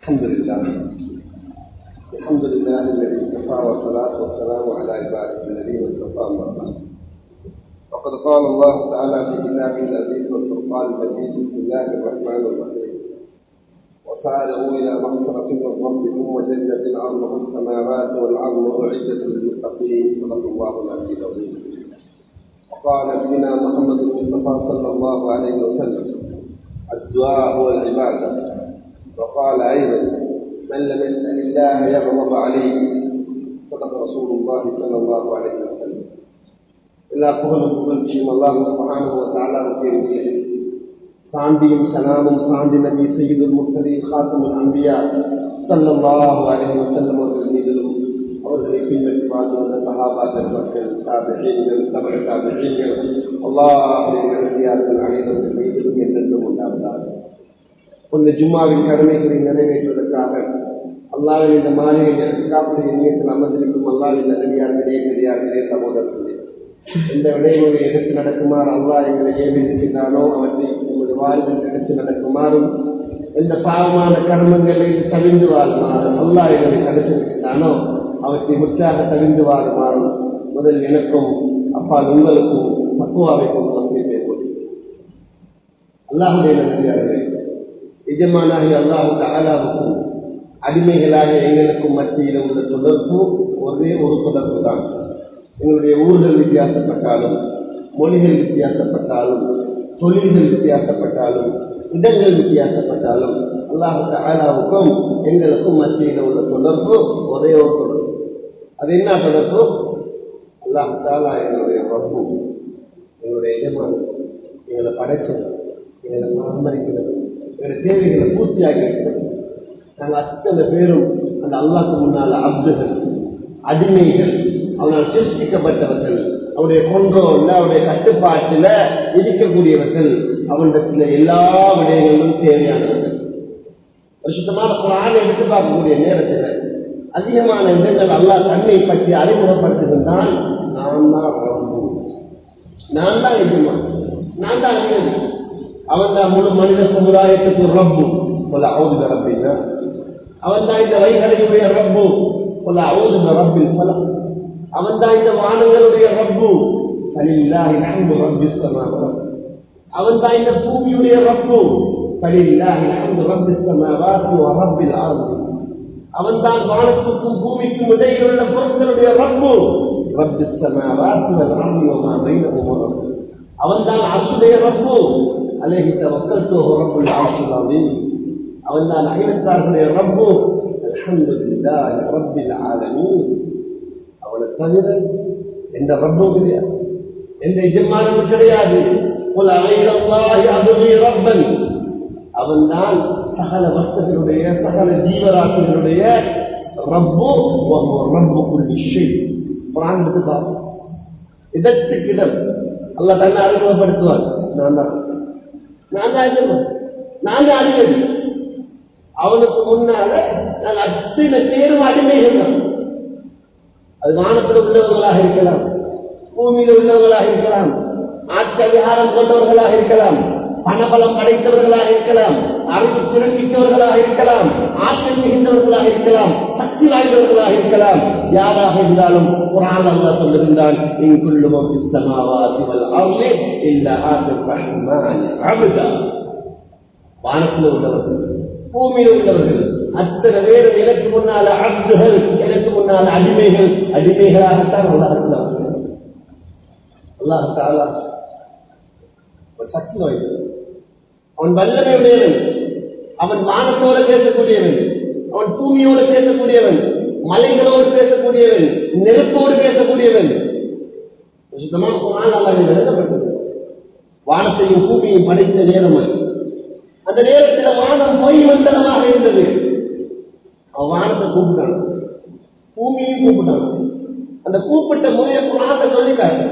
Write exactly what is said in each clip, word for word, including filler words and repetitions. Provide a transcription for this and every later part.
الحمد لله الحمد لله الذي كفى والصلاة والسلام على عباده الذين اصطفى أما بعد. وقد قال الله تعالى في كتابه العزيز والفرقان المجيد: بسم الله الرحمن الرحيم وسارعوا إلى مغفرة من ربكم وجنة عرضها السماوات والأرض أعدت للمتقين صدق الله العلي العظيم. وقال نبينا محمد المصطفى صلى الله عليه وسلم: الدعاء هو العبادة. وقال أيضا: من لم يسأل الله يغضب عليه. صدق رسول الله صلى الله عليه وسلم. எல்லா புகழும் புகழ்ச்சியும் அல்லாஹ் சுப்ஹானஹு வ தஆலாவுக்கே உரியது. சாந்தியும் சலாமும் சாந்தி நபி சய்யிதுல் முர்சலீன் ஹாத்தமுல் அன்பியா ஸல்லல்லாஹு அலைஹி வஸல்லம் அவர்கள் மீதிலும் அவர்களை பின்பற்றி வாழ்ந்து வந்த சஹாபாக்கள், மக்கள், தாபிஈன்கள், தபஅ தாபிஈன்கள், அல்லாஹ்வின் நல்லடியார்கள் அனைவர்கள் மீதிலும் என்றென்றும் உண்டாவதாக. இந்த ஜும்மாவின் கடமைகளை நிறைவேற்றுவதற்காக அல்லாஹ்வின் இந்த மாளிகையில் காப்புடைய எண்ணியத்தில் அமர்ந்திருக்கும் அல்லாஹ்வின் நல்லடியார்களே, பெரியார்களே, சகோதரர்களே, இந்த விடைமுறை எடுத்து நடக்குமாறு அல்லாஹ் எங்களை ஏவிருக்கின்றானோ அவற்றை நமது வாழ்வில் எடுத்து நடக்குமாறும், எந்த பாவமான கர்மங்களை தவிர்ந்து வாழுமாறு அல்லாஹ் எங்களை தடுத்திருக்கின்றானோ அவற்றை முற்றாக தவிர்ந்து வாழுமாறும் முதல் எனக்கும் அப்பால் உங்களுக்கும் தக்குவாவை கொண்டு வந்து பேசுவது. அல்லாஹுடைய நல்லடியார்களே, எஜமானாகிய அல்லாஹு தஆலாவுக்கும் அடிமைகளாக எங்களுக்கும் மத்தியில் உள்ள தொடர்பு ஒரே ஒரு தொடர்பு தான். எங்களுடைய ஊர்கள் வித்தியாசப்பட்டாலும், மொழிகள் வித்தியாசப்பட்டாலும், தொழில்கள் வித்தியாசப்பட்டாலும், இடங்கள் வித்தியாசப்பட்டாலும், அல்லாஹு தஆலாவுக்கும் எங்களுக்கும் மத்தியில் உள்ள தொடர்பு ஒரே ஒரு தொடர்பு. அது என்ன தொடர்பு? அல்லாஹு தஆலா எங்களுடைய ரப்பு, எங்களுடைய எஜமான், எங்களை படைச்சது, எங்களை பராமரிக்கிறது, எங்களுடைய தேவைகளை பூர்த்தியாகி இருக்கிறது. நாங்கள் அத்தனை பேரும் அந்த அல்லாஹ்க்கு முன்னால அப்துகள், அடிமைகள், அவனால் சிருஷ்டிக்கப்பட்டவர்கள், அவருடைய கொண்டோல்ல அவருடைய கட்டுப்பாட்டில் இருக்கக்கூடியவர்கள், அவனிடத்தில் எல்லா விடயங்களும் தேவையானவர்கள். ஒரு சுத்தமான குர்ஆனை எடுத்து பார்க்கக்கூடிய நேரத்தில் அதிகமான இடங்கள் அல்லாஹ் தன்னை பற்றி அறிமுகப்படுத்துகின்றான். நான் தான் ரப்பு, நான் தான் எஜமான், நான் தான் அதிகாரி. அவன் தான் முழு மனித சமுதாயத்துக்கு ரப்பு. போல அவுது ரப்பினா அவன் தான் இந்த வைகரையுடைய ரப்பு. போல அவுது ரப்பில் பல அவன் தான் இந்த வானங்களுடைய ரப்பு. ஃபலில்லாஹி அல்ஹம்து ரப்பிஸ் ஸமாவாத். அவன் தான் இந்த பூமியுடைய ரப்பு. ஃபலில்லாஹி அல்ஹம்து ரப்பிஸ் ஸமாவாத் வ ரப்பில் அர்த். அவன் தான் வானத்துக்கும் பூமிக்கும் இடையில் உள்ள பொருட்களுடைய ரப்பு. ரப்பிஸ் ஸமாவாத் வல் அர்த் வ மா பைனஹுமா. அவன் தான் அர்ஷுடைய ரப்பு. அலைஹி தவக்கல்து வ ரப்புல் அர்ஷில் அஸீம். அவன் தான் அகிலத்தார்களுடைய ரப்பு. அல்ஹம்துலில்லாஹி ரப்பில் ஆலமீன். அவனை தவிர எந்த ரப்பும் கிடையாது, எந்த எஜமானும் கிடையாது. அவன் தான் சகல வஸ்துகளுடைய, சகல ஜீவராசிகளுடைய ரப்பு. ரப்புக்குள் ஷை. குர்ஆன் எடுத்து பாருங்க. இதற்கிடம் அல்லாஹ் தன்னை அறிமுகப்படுத்துவார். நான் தான் நான் தான் எஜமான், நான் தான் அதிகாரி. அவனுக்கு முன்னால நான் அத்தனை பேரும் அடிமைகள் தான். அது வானத்தில் உள்ளவர்களாக இருக்கலாம், பூமியில் உள்ளவர்களாக இருக்கலாம், ஆட்சி அதிகாரம் கொண்டவர்களாக இருக்கலாம், பணபலம் படைத்தவர்களாக இருக்கலாம், அறிவு திறன்மிக்கவர்களாக இருக்கலாம், ஆற்றல் மிகுந்தவர்களாக இருக்கலாம், சக்தி வாய்ந்தவர்களாக இருக்கலாம். யாராக இருந்தாலும் குர்ஆன் அல்லாஹ் சொல்லுகின்றான்: இன் குல்லு மன் ஃபிஸ் ஸமாவாதி வல் அர்தி இல்லா ஆத்திர் ரஹ்மான் அப்தா. வானத்தில் உள்ளவர்கள், பூமியில் உள்ளவர்கள் அத்தனை பேர் எனக்கு முன்னால அப்துகள், எனக்கு முன்னால அடிமைகள். அடிமைகளாகத்தான் உலகத்தில் அல்லாஹ் தஆலா சக்தி வாய்ந்தவன், அவன் வல்லமையுடையவன், அவன் வானத்தோடு பேசக்கூடியவன், அவன் பூமியோடு பேசக்கூடியவன், மலைகளோடு பேசக்கூடியவன், நெருப்போடு பேசக்கூடியவன். சுத்தமான குர்ஆன் அல்லாஹ் எழுதப்பட்டது. வானத்தையும் பூமியையும் படைத்த நேரம் அது. அந்த நேரத்தில் வானம் பொய் மண்டலமாக இருந்தது. அவன் வானத்தை கூப்பிட்டான், பூமியையும் கூப்பிட்டான். அந்த கூப்பிட்ட முறையை குர்ஆன்ல சொல்லிட்டாங்க.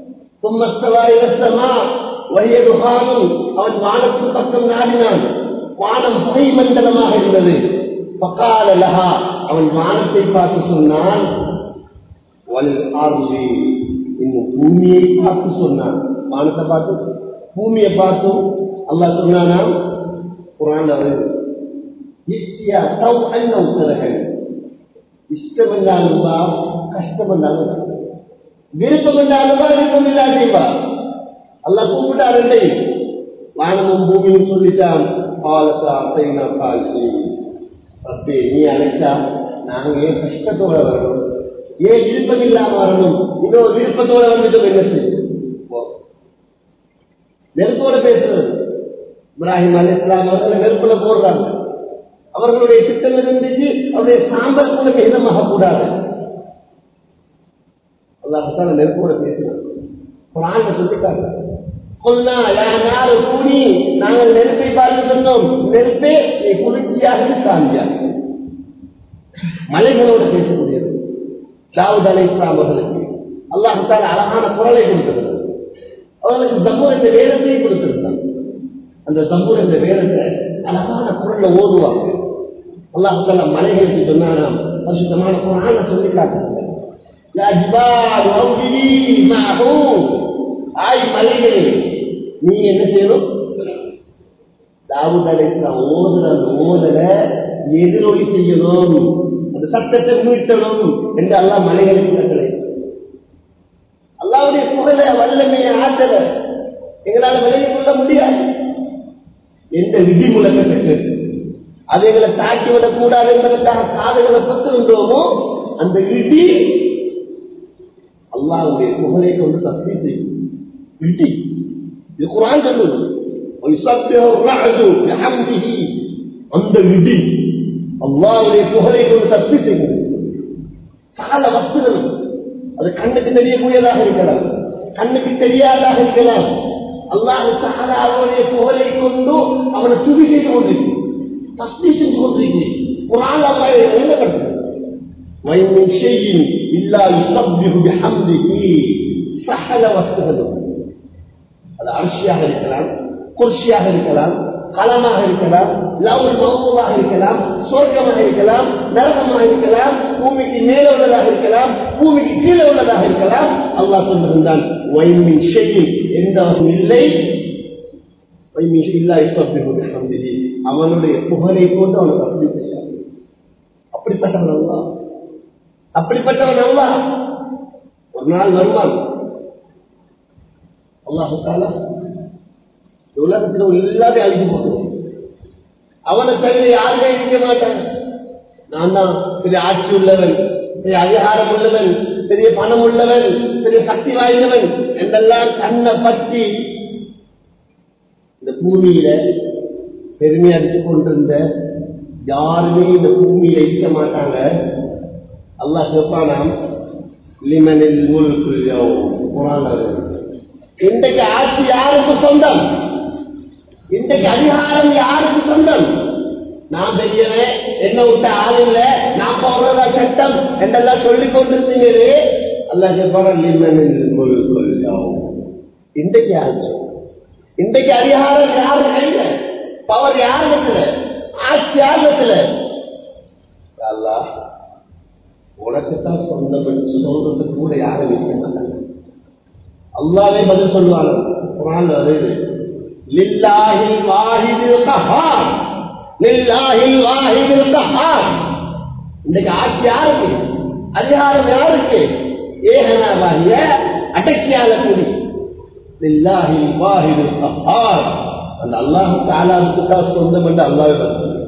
அவன் வானத்தின் பக்கம் நாடினான். வானம் புகை மண்டலமாக இருந்தது. பக்கால லஹா, அவன் வானத்தை பார்த்து சொன்னான். இன்னும் பூமியை பார்த்து சொன்னான். வானத்தை பார்த்து பூமியை பார்த்தும் அல்லாஹ் சொன்னானா? குர்ஆன்ல இஷ்டம் என்றாலும் கஷ்டம் என்றாலும் விருப்பம் என்றாலும் விருப்பம் இல்லாதேவா அல்லாஹ் கூப்பிட்டாரு வானமும் பூமியும் சொல்லிட்டான் பாலசா அத்தைனா பாலசி அப்பே நீ அழைச்சா நாங்க ஏன் கஷ்டத்தோட வரணும் ஏன் விருப்பம் இல்லாம வரணும் இன்னொரு விருப்பத்தோட வந்துட்டோம் என்ன செய்யும் நெருப்போட பேசுறது இப்ராஹிம் அலைஹிஸ்ஸலாம் அவர்கள் நெருப்புல போடுறாங்க அவர்களுடைய திட்டம் இருந்துச்சு அவருடைய சாம்பல் கூட மிதமாக கூடாது அல்லாஹ் தஆலா நெருப்போட பேசுறாங்க குர்ஆன்ல சொல்லிட்டாங்க கொல்லா யானாரு கூனி நாங்கள் நெருப்பை பார்த்து சொன்னோம் நெருப்பே நீ குளிர்ச்சியாக சாந்தியாக மலைகளோடு பேசக்கூடியது தாவூத் அலைஹிஸ்ஸலாம் அவர்களுக்கு அல்லாஹ் தஆலா அழகான குரலை கொடுத்திருந்தார் அவர்களுக்கு ஜபூர் என்ற வேதத்தை கொடுத்திருந்தார் அந்த ஜபூர் என்ற வேதத்தை அழகான குரல்ல ஓதுவாங்க அல்லாஹ் தஆலா மலைகளுக்கு சொன்னானாம் பரிசுத்தமான குர்ஆன்ல சொல்லி காட்டுறாங்க யா ஜிபால் ரவ்வி மஅஹு ஆய் மலைகளே நீ என்ன செய்யணும் தாவூத் அலைஹிஸ்ஸலாம் ஓதுற அந்த ஓதல எதிரொலி செய்யணும் அந்த சத்தத்தை மீட்டணும் என்று அல்லாஹ் மலைகளுக்கு கட்டளை அல்லாஹ்வுடைய புகழ வல்லமையை ஆற்றல எங்களால் விலகிக் கொள்ள முடியாது எந்த விதி முழக்கத்தை கேட்டு அது எங்களை தாக்கிவிடக் கூடாது என்பதற்காக காதுகளை பத்திருந்தோமோ அந்த விதி அல்லாஹ்வுடைய புகழை கொண்டு தஸ்பீ செய்யும் விதி இது குர்ஆன் சொல்லுது அந்த விதி அல்லாஹ்வுடைய புகழை கொண்டு தஸ்பீ செய்யும் சகல வஸ்துகளும் அது கண்ணுக்கு தெரியக்கூடியதாக இருக்கலாம் கண்ணுக்கு தெரியாதாக இருக்கலாம் அல்லாஹ் தஆலா அவருடைய புகழை கொண்டு அவனை துதி செய்து கொண்டிருக்கிறார் தஸ்பீ செய்து கொண்டிருக்கிறார் குர்ஆன் அல்லாஹ் எழுதப்பட்டது وَإِنْ شَيْءٍ إِلَّا يُسَبِّحُ بِحَمْدِهِ சகல வஸ்துகளும் அது அர்ஷியாக இருக்கலாம் குர்சியாக இருக்கலாம் கலமாக இருக்கலாம் லவுல் மஹ்ஃபூஸாக இருக்கலாம் சொர்க்கமாக இருக்கலாம் நரகமாக இருக்கலாம் பூமிக்கு மேலே உள்ளதாக இருக்கலாம் பூமிக்கு கீழே உள்ளதாக இருக்கலாம் அல்லாஹ் சொல்லுகிறான் வைமின் ஷைஇன் எந்த இல்லை வைமின் இல்லா யுஸப்பிஹு பிஹம்திஹி அவனுடைய புகழை கொண்டு அவனை தஸ்பீஹ் செய்கிறான் அப்படிப்பட்டவன் அல்லாஹ் அப்படிப்பட்டவன் அல்லாஹ் ஒரு நாள் வருவான் அல்லாஹ் தஆலா உலகத்தில் எல்லாத்தையும் அழிச்சு போட்டுவோம் அவனை தவிர யாருமே இருக்க மாட்டாங்க நான் தான் பெரிய ஆட்சி உள்ளவன் பெரிய அதிகாரம் உள்ளவன் பெரிய பணம் உள்ளவன் பெரிய சக்தி வாய்ந்தவன் என்றெல்லாம் தன்னை பற்றி இந்த பூமியில பெருமை அடித்துக் கொண்டிருந்த யாருமே இந்த பூமியில இருக்க மாட்டாங்க அல்லாஹ் சொல்றானாம் லிமனில் முல்குல் யௌம் குர்ஆன்ல இன்றைக்கு ஆட்சி யாருக்கு சொந்தம் இன்றைக்கு அதிகாரம் யாருக்கு சொந்தம் நான் பெரியவன் என்ன விட்ட ஆள் இல்ல நான் போறதா சட்டம் என்றெல்லாம் சொல்லிக் கொண்டிருந்தீங்களே அல்லாஹ் சொல்றான் லிமனில் முல்குல் யௌம் இன்றைக்கு ஆட்சி இன்றைக்கு அதிகாரம் யாரு கையில பவர் யாருக்குல ஆட்சி யாருக்குல அல்லாஹ் உனக்குத்தான் சொந்தம் என்று சொல்றதுக்கு கூட யாரும் இருக்க மாட்டாங்க அல்லாஹ்வே பதில் சொல்வாங்க குர்ஆன்ல வருது லில்லாஹில் வாஹிதுல் கஹார் லில்லாஹில் வாஹிதுல் கஹார் இன்றைக்கு ஆட்சி யாருக்கு அதிகாரம் யாருக்கு ஏகனாவாகிய அடக்கியாளக்கூடிய லில்லாஹில் வாஹிதுல் கஹார் அந்த அல்லாஹ் தஆலாவுக்கு தான் சொந்தம் என்று அல்லாஹ்வே பதில் சொல்றான்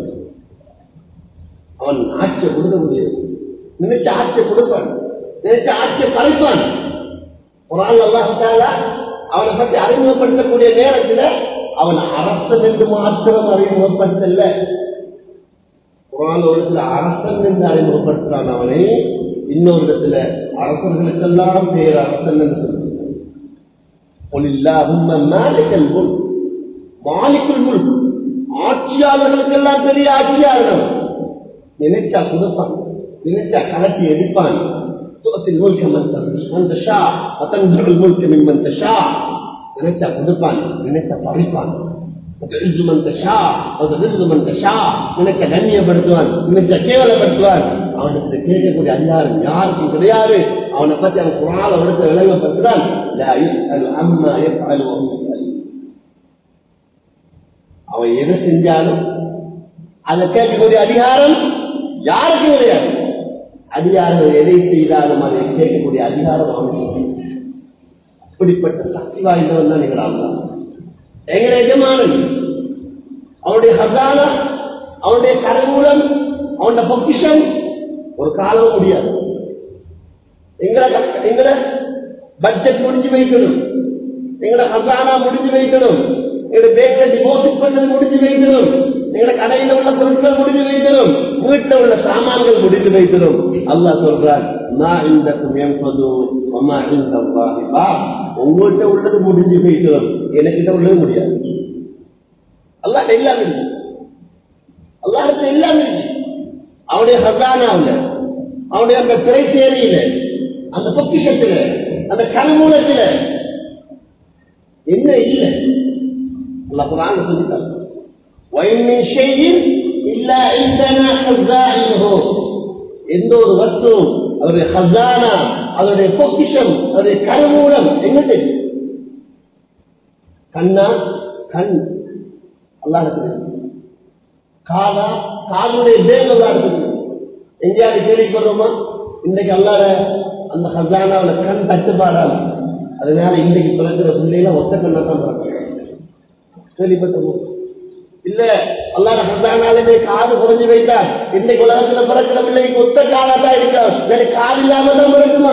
அவன் ஆட்சியை கொடுக்க முடியாது நினைச்ச ஆட்சியை கொடுப்பான் நினைச்ச ஆட்சியை பறிப்பான் ஒரு ஆள் அல்லாஹ் தஆலா அவனை பற்றி அறிமுகப்படுத்தக்கூடிய நேரத்தில் அவன் அரசன் என்று மாத்திரம் அறிமுகப்படுத்தல குர்ஆன் ஒரு சில அரசன் என்று அறிமுகப்படுத்துறான் அவனை இன்னொரு இடத்துல அரசர்களுக்கெல்லாம் பேர் அரசன் என்று சொல்றான் மாலிக்கல் முல்க் மாலிக்குல் முல்க் ஆட்சியாளர்களுக்கெல்லாம் பெரிய ஆட்சியாளர் நினைச்சா கொடுப்பான் நினைச்சா கலட்டி எடுப்பான் تؤتي الملك من تشاء وتنزع الملك ممن تشاء நினைச்சா கொடுப்பான் நினைச்சா பறிப்பான் وتعز من تشاء وتذل من تشاء நினைச்சா கண்ணியப்படுத்துவான் நினைச்சா கேவலப்படுத்துவான் அவனுக்கு கேட்கக்கூடிய அதிகாரம் யாருக்கும் கிடையாது அவனை பற்றி அவன் குர்ஆன்ல அவனுக்கு விளங்கப்படுத்துகிறான் லா யுஸ்அலு அம்மா யஃஅலு வஹும் யுஸ்அலூன் அவன் எதை செஞ்சாலும் அதை கேட்கக்கூடிய அதிகாரம் யாருக்கும் கிடையாது. அதிகாரம் எதை செய்தாலும் அதை கேட்கக்கூடிய அதிகாரம் அவனுக்கு. அப்படிப்பட்ட சக்தி வாய்ந்தவன் தான் எங்கள் அல்லா. எங்களை எஜமானன், அவனுடைய ஹசானா, அவனுடைய கருவூலம், அவனுடைய பொக்கிஷம் ஒரு காலம் முடியாது. எங்களை எங்களை பட்ஜெட் முடிஞ்சு வைக்கணும், எங்களை ஹசானா முடிஞ்சு வைக்கணும், எங்களை பேங்க்ல டிபாசிட் பண்ணது முடிஞ்சு வைக்கணும், எங்களை கடையில் உள்ள பொருட்கள் முடிஞ்சு வைக்கணும், வீட்டில் உள்ள சாமான்கள் முடிஞ்சு வைக்கணும். அல்லாஹ் சொல்றான், நான் இந்த உங்கள்கிட்ட உள்ளது முடிஞ்சு வைக்கணும், எனக்கிட்ட உள்ளது முடியாது. அல்லாஹ் எல்லாமே இருக்கு, அல்லாஹ் எல்லாமே இருக்கு. அவனுடைய ஹசானாவுல, அவனுடைய அந்த திரை தேரியில, அந்த பொக்கிஷத்துல, அந்த கருமூலத்துல என்ன இல்லை அல்லாஹ் குர்ஆன்ல சொல்லிட்டார். எந்த ஒரு வஸ்துவும் அவருடைய ஹசானா, அவருடைய பொக்கிஷம், அவருடைய கருமூலம் என்ன தெரியும்? கண்ணா கண் அல்லாஹ் தெரியும், காதா காதுடைய பேர் அல்லாஹ் தெரியும். எங்கேயாவது கேள்விப்படுறோமா? இன்றைக்கு அல்லாஹ் அந்த ஹசானாவோட கண் தட்டுப்பாடாது, அதனால இன்றைக்கு பிறக்கிற பிள்ளைல ஒத்த கண்ணா தான் பிறக்கிறாங்க. கேள்விப்பட்டோமோ? இல்ல அல்லாஹ் ஹசானாலே காது குறைஞ்சு வைத்தார், இன்றைக்கு உலகத்துல பிறக்கிற பிள்ளைக்கு ஒத்த காதா தான் இருக்கா, வேற காது இல்லாம தான் பிறக்குமா?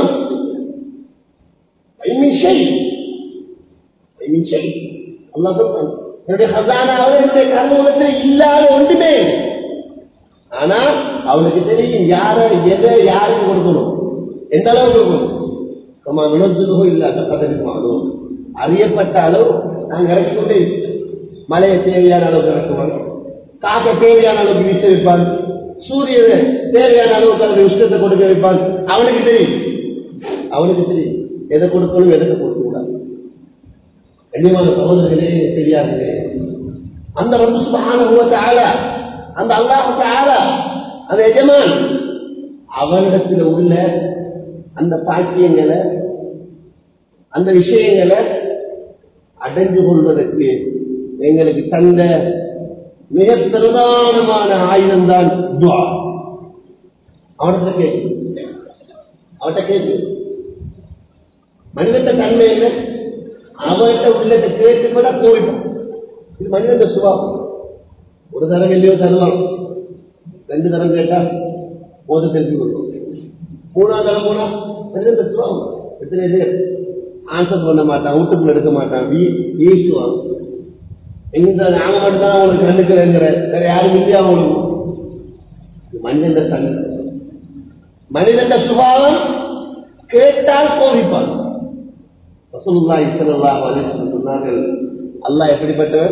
அல்லாஹ் சொல்றான், என்னுடைய ஹசானாவை என்னுடைய கருவூலத்தில் இல்லாத ஒன்றுமே. ஆனா அவனுக்கு தெரியும் யார எதை யாருக்கு கொடுக்கணும், எந்த அளவு கொடுக்கணும். இல்லாத பதவிமானோம் அறியப்பட்ட அளவு நாங்கள் இறக்கிக்கொண்டே மழையை தேவையான அளவுக்கு இறக்குவாங்க, காக்க தேவையான அளவுக்கு வீச வைப்பான், சூரியனை தேவையான அளவுக்கு அவருடைய உஷ்ணத்தை கொடுக்க வைப்பான். அவனுக்கு தெரியும், அவனுக்கு தெரியும் எதை கொடுக்கணும் எதை கொடுக்க கூடாது. கண்ணியமான சகோதரர்களே, தெரியாதுங்களே, அந்த ரப்பு சுப்ஹானஹு வ தஆலா, அந்த அல்லாஹ் தஆலா, அந்த எஜமான், அவனிடத்தில் உள்ள அந்த பாக்கியங்களை, அந்த விஷயங்களை அடைந்து கொள்வதற்கு எங்களுக்கு தந்த மிக பிரதானமான ஆயுதம் தான் துஆ. அவனத்தை கேட்கு, அவட்ட கேட்கு. மனிதத்த தன்மை என்ன? அவர்கிட்ட உள்ளத்தை கேட்டுக்கூட போயிடும். இது மனிதன் சுபாவம். ஒரு தரம் இல்லையோ தருவான், ரெண்டு தரம் கேட்டா போது தெரிஞ்சு கொடுக்கும், மூணாவது தரம் போனா மனிதன் சுபாவம். எத்தனை பேர் ஆன்சர் பண்ண மாட்டான், வீட்டுக்குள்ள எடுக்க மாட்டான், வீசுவான். எங்க நாம மட்டும்தான் அவங்களுக்கு கண்டுக்கிறேங்கிற, வேற யாரும் இல்லையா அவங்களுக்கு? மனிதன் தன்மை, மனிதன் சுபாவம். கேட்டால் கோபிப்பான். ரசூலுல்லாஹி ஸல்லல்லாஹு அலைஹி வஸல்லம் சொன்னார்கள், அல்லாஹ் எப்படிப்பட்டவர்?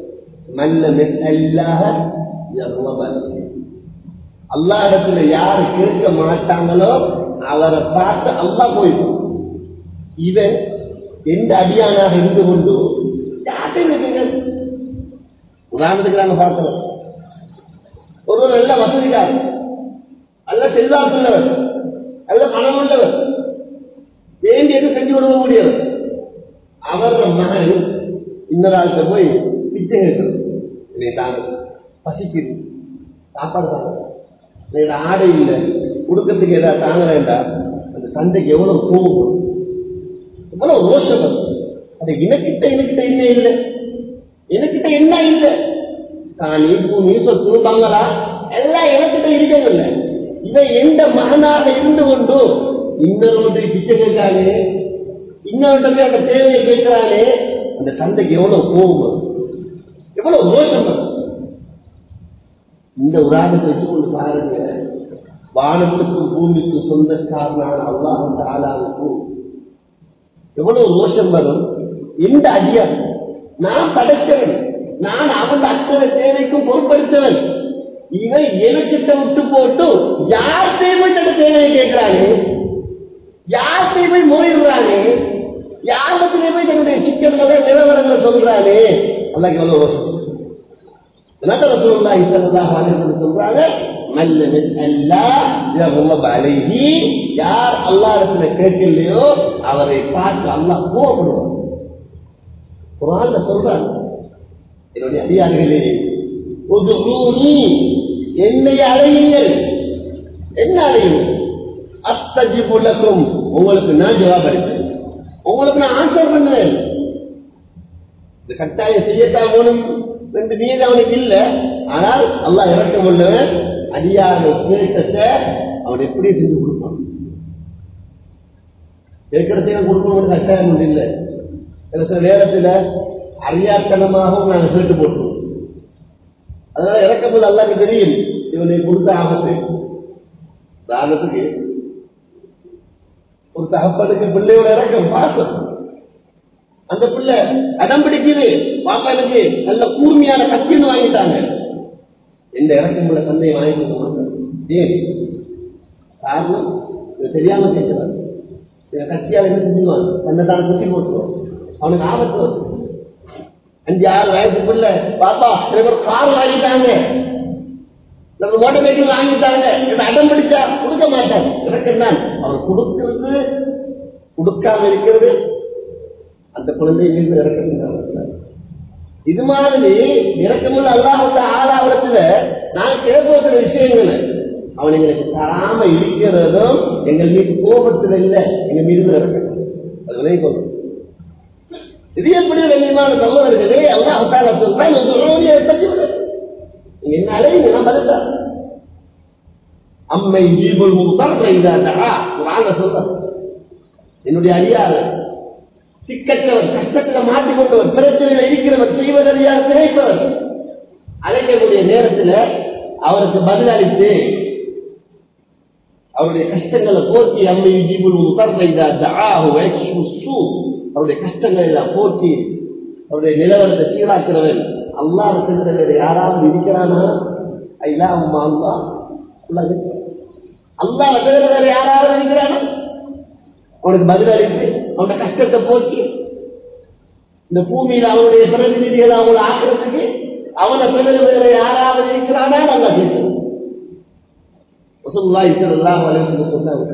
அல்லாஹ் இடத்துல யாரு கேட்க மாட்டாங்களோ அவரை பார்த்து அல்லாஹ் போயிடும். இவன் எந்த அடியானாக இருந்து கொண்டு யார்கிட்ட உதாரணத்துக்கு நாங்க பார்க்கிறோம், ஒரு நல்ல வசதிக்காரர், நல்ல செல்வாக்குள்ளவர், நல்ல பணம் உள்ளவர், வேண்டியது செஞ்சு கொடுக்க முடியவர். அவர் மகன் இன்னொரு ஆளுக்கு போய் பிச்சை கேட்கணும், பசிக்குது, சாப்பாடு சாப்பிட ஆடை இல்லை, கொடுக்கறதுக்கு ஏதாவது தாங்க வேண்டாம். அந்த சந்தைக்கு எவ்வளவு கோபம், எவ்வளவு ரோஷம். அது எனக்கிட்ட எனக்கிட்ட என்ன இல்லை, எனக்கிட்ட என்ன இல்லை, தான் நீ சொத்து பங்களா எல்லாம் எனக்கிட்ட இருக்கவில்ல. இவன் எந்த மகனாக இருந்து கொண்டு இன்னொரு பிச்சை கேட்கிறானே, இன்னொரு போய் அந்த தேவையை கேட்கிறானே, அந்த தந்தைக்கு எவ்வளவு கோபம், எவ்வளவு ரோஷம். இந்த உதாரணத்தை வச்சு கொண்டு பாருங்க, வானத்துக்கும் பூமிக்கும் சொந்தக்காரனான அல்லாஹ் தஆலாவுக்கு எவ்வளவு ரோஷம் வரும். எந்த அடியா நான் படைத்தவன், நான் அவன் அத்தனை தேவைக்கும் பொருட்படுத்தவன், இவன் எனக்கிட்ட விட்டு போட்டு யார் தேவை தன்னை தேவையை கேட்கிறானே, யார் தேவை மோயிடுறானே, யாருக்கு போய் தன்னுடைய சிக்கல்களை நிலவரங்களை சொல்றானே, அல்லாஹ் எவ்வளவு ரோஷம். ரசூலுல்லாஹி ஸல்லல்லாஹு அலைஹி வஸல்லம் சொல்றாங்க, யார் அல்லாஹ்விடத்துல கேட்கலையோ அவரை பார்த்து அல்லாஹ் கோபப்படுவார். குர்ஆன்ல சொல்றாங்க, என்னுடைய அடியார்களே என்னை அழையுங்கள். என்ன அழையுங்கள்? அஸ்தஜிபு லக்கும், உங்களுக்கு நான் ஜவாப் அளிப்பேன், உங்களுக்கு நான் ஆன்சர் பண்ணுவேன். இந்த கட்டாயம் செய்யத்தான் போனும் என்று மீது அவனுக்கு இல்லை. ஆனால் அல்லாஹ் இறக்கம் உள்ளவன், அடியாத கேட்டத்தை அவன் எப்படி செஞ்சு கொடுப்பான். கேட்கறதையும் கொடுக்கணும் கட்டாயம் ஒன்று இல்லை. சில நேரத்தில் அறியாத்தனமாகவும் நாங்கள் கேட்டு போட்டுருவோம். அதனால இறக்கும்போது அல்லாஹ்க்கு தெரியும் இவனை கொடுத்த ஆபத்து. உதாரணத்துக்கு ஒரு தகப்பனுக்கு பிள்ளையோட இறக்கம் பாசம். அந்த பிள்ளை அடம் பிடிக்குது, பாப்பா எனக்கு நல்ல கூர்மையான கத்தின்னு வாங்கிட்டாங்க. எந்த இறக்கம் உள்ள தந்தையை வாங்கி கொடுக்க மாட்டாங்க. ஏன் காரணம்? தெரியாம கேட்கிறாங்க. கத்தியால் என்ன செஞ்சுவான்? தன்னை தான் குத்தி போட்டுருவோம். அவனுக்கு ஆபத்து வரும். அஞ்சு ஆறு வயசு பிள்ளை, பாப்பா எனக்கு ஒரு கார் வாங்கிட்டாங்க, நம்ம மோட்டர் சைக்கிள் வாங்கிட்டாங்க, அடம் பிடிச்சா கொடுக்க மாட்டாங்க. இறக்கம் தான். அவன் கொடுக்கிறது கொடுக்காம இருக்கிறது அந்த குழந்தை மீது இறக்கம். இது மாதிரி இறக்கமுள்ள அல்லாஹ்வுடைய ஆளாவளத்துல நான் கேட்போகிற விஷயங்கள் அவன் எங்களுக்கு தராம இருக்கிறதும் எங்கள் மீது கோபத்தில் இல்லை, எங்க மீது இறக்கம். அது விலை கொள்ளும். இது எப்படி வெள்ளியமான சகோதரர்களே, அல்லாஹ் தஆலா சொல்றான், என்ன அழைங்க நான் பதிலா அம்மை ஜீபுல் முக்தர் இதாதா குர்ஆன்ல சொல்றான். என்னுடைய அடியார் சிக்கற்றவர், கஷ்டத்துல மாட்டிக்கொண்டவர், பிரச்சனையில இருக்கிறவர், செய்வதறியார் திரைப்பவர், அழைக்கக்கூடிய நேரத்தில் அவருக்கு பதிலளித்து அவருடைய கஷ்டங்களை போக்கி அம்மை ஜீபுல் முக்தர் இதாதா அவருடைய கஷ்டங்களை எல்லாம் போக்கி அவருடைய நிலவரத்தை சீராக்கிறவன் அல்லாஹ் தவிர வேற யாராவது இருக்கிறானா? அல்லாஹ் அல்லாஹ் அல்லாஹ் தவிர வேற யாராவது இருக்கிறானா? அவனுக்கு பதிலளித்து அவனுடைய கஷ்டத்தை போக்கி இந்த பூமியில அவனுடைய பிரதிநிதிகளை அவங்களை ஆக்கிறதுக்கு அவனை தவிர வேற யாராவது இருக்கிறானா? நல்லா கேட்கிறோம். ரசூலுல்லாஹி ஸல்லல்லாஹு அலைஹி வஸல்லம் சொன்னாங்க,